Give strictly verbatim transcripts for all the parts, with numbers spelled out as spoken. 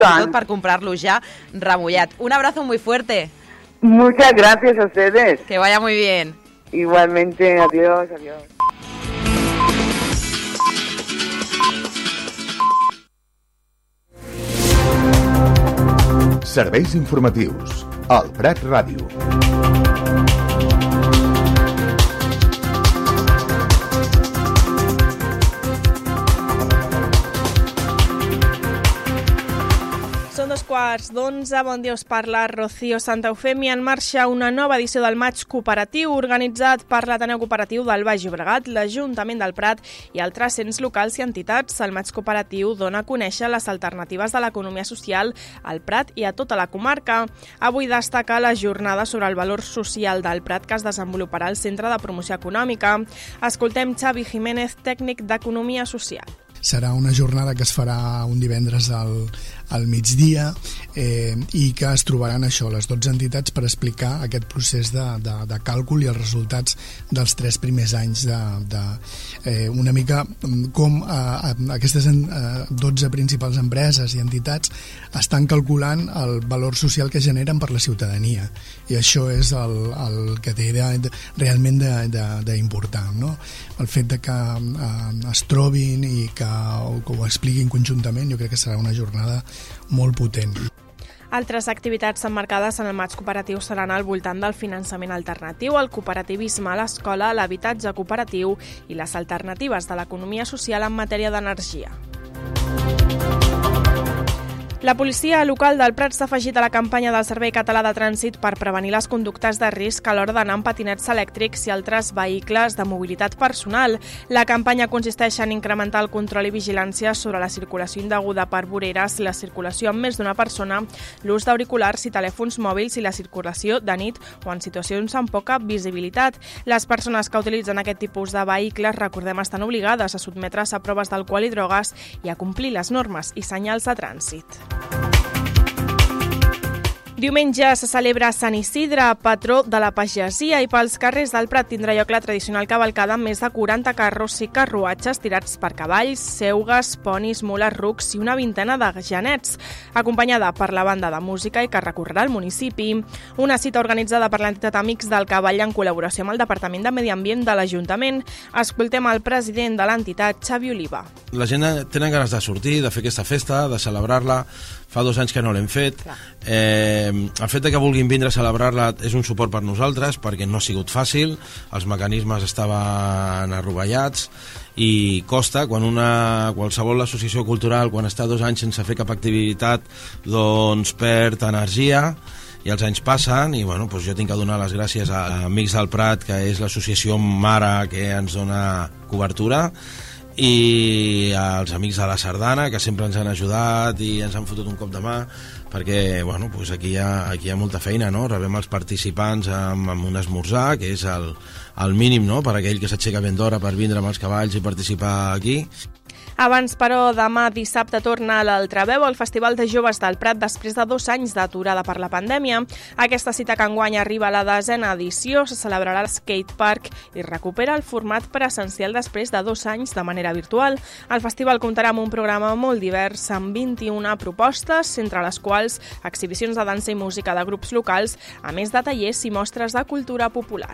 Tant. Tot per comprar-lo ja remullat. Un abrazo muy fuerte. Muchas gracias a ustedes. Que vaya muy bien. Igualmente, adiós, adiós. Serveis informatius al Prat Ràdio. Són dos quarts d'onze, bon dia, us parla Rocío Santa Eufèmia. En marxa una nova edició del Maig Cooperatiu organitzat per l'Ateneu Cooperatiu del Baix Llobregat, l'Ajuntament del Prat i altres ens locals i entitats. El Maig Cooperatiu dona a conèixer les alternatives de l'economia social al Prat i a tota la comarca. Avui destaca la jornada sobre el valor social del Prat que es desenvoluparà al Centre de Promoció Econòmica. Escoltem Xavi Jiménez, tècnic d'Economia Social. Serà una jornada que es farà un divendres al, al migdia eh, i que es trobaran això, les dotze entitats, per explicar aquest procés de, de, de càlcul i els resultats dels tres primers anys de, de eh, una mica com eh, aquestes eh, dotze principals empreses i entitats estan calculant el valor social que generen per la ciutadania, i això és el, el que té de, de, realment d'important, no? El fet de que eh, es trobin i que o que ho expliquin conjuntament, jo crec que serà una jornada molt potent. Altres activitats emmarcades en el Maig Cooperatiu seran al voltant del finançament alternatiu, el cooperativisme a l'escola, l'habitatge cooperatiu i les alternatives de l'economia social en matèria d'energia. La policia local del Prat s'ha afegit a la campanya del Servei Català de Trànsit per prevenir les conductes de risc a l'hora d'anar amb patinets elèctrics i altres vehicles de mobilitat personal. La campanya consisteix en incrementar el control i vigilància sobre la circulació indeguda per voreres, la circulació amb més d'una persona, l'ús d'auriculars i telèfons mòbils i la circulació de nit o en situacions amb poca visibilitat. Les persones que utilitzen aquest tipus de vehicles, recordem, estan obligades a sotmetre's a proves d'alcohol i drogues i a complir les normes i senyals de trànsit. Diumenge se celebra Sant Isidre, patró de la pagesia, i pels carrers del Prat tindrà lloc la tradicional cavalcada amb més de quaranta carros i carruatges tirats per cavalls, seugues, ponis, mules, rucs i una vintena de genets, acompanyada per la banda de música i que recorrerà el municipi. Una cita organitzada per l'entitat Amics del Cavall en col·laboració amb el Departament de Medi Ambient de l'Ajuntament. Escoltem el president de l'entitat, Xavi Oliva. La gent tenen ganes de sortir, de fer aquesta festa, de celebrar-la. Fa dos anys que no l'hem fet. Eh, el fet de que vulguin vindre a celebrar-la és un suport per nosaltres, perquè no ha sigut fàcil, els mecanismes estaven arrovellats i costa, quan una qualsevol associació cultural, quan està dos anys sense fer cap activitat, doncs perd energia, i els anys passen, i bueno, doncs jo tinc que donar les gràcies a Amics del Prat, que és l'associació mare que ens dona cobertura, i als amics de la Sardana, que sempre ens han ajudat i ens han fotut un cop de mà, perquè bueno, doncs aquí, hi ha, aquí hi ha molta feina, no? Rebem els participants amb, amb un esmorzar, que és el, el mínim, no?, per aquell que s'aixeca ben d'hora per vindre amb els cavalls i participar aquí. Abans, però, demà dissabte torna a l'Altraveu, el Festival de Joves del Prat, després de dos anys d'aturada per la pandèmia. Aquesta cita que enguany arriba a la desena edició, se celebrarà al Skate Park i recupera el format presencial després de dos anys de manera virtual. El festival comptarà amb un programa molt divers, amb vint-i-una propostes, entre les quals exhibicions de dansa i música de grups locals, a més de tallers i mostres de cultura popular.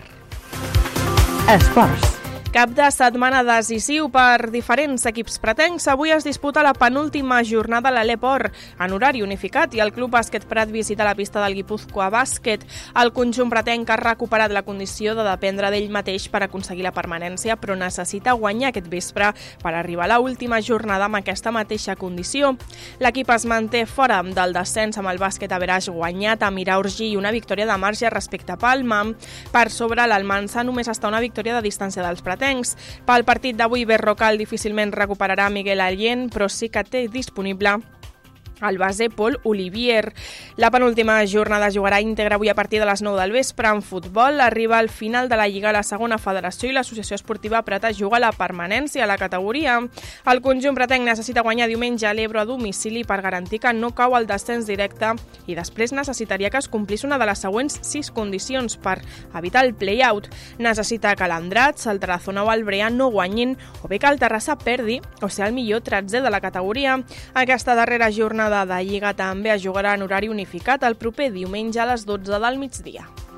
Esports. Cap de setmana decisiu per diferents equips pratencs. Avui es disputa la penúltima jornada a l'Aleport en horari unificat i el Club Bàsquet Prat visita la pista del Guipúzcoa Bàsquet. El conjunt pratenc ha recuperat la condició de dependre d'ell mateix per aconseguir la permanència, però necessita guanyar aquest vespre per arribar a l'última jornada amb aquesta mateixa condició. L'equip es manté fora del descens amb el bàsquet averaix guanyat a Miraurgi i una victòria de marge respecte a Palma. Per sobre, l'Almansa només està una victòria de distància dels pratencs. Pel partit d'avui, Berrocal difícilment recuperarà Miguel Allien, però sí que té disponible el base Paul Olivier. La penúltima jornada jugarà íntegra avui a partir de les nou del vespre. En futbol arriba al final de la Lliga a la segona federació i l'Associació Esportiva Prata juga la permanència a la categoria. El conjunt pratenc necessita guanyar diumenge a l'Ebro a domicili per garantir que no cau el descens directe i després necessitaria que es complís una de les següents sis condicions per evitar el play-out. Necessita que l'Andratx, el Tarazona o el Brea no guanyin o bé que el Terrassa perdi o ser el millor tretzè de la categoria. Aquesta darrera jornada jornada de Lliga també es jugarà en horari unificat el proper diumenge a les dotze del migdia.